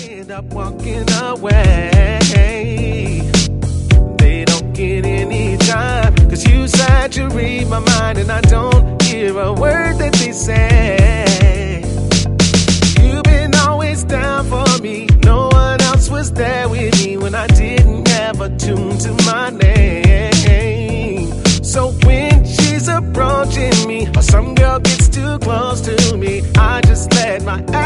end up walking away. They don't get any time, 'cause you said you read my mind, and I don't hear a word that they say. You've been always down for me. No one else was there with me when I didn't have a tune to my name. So when she's approaching me, or some girl gets too close to me, I just let my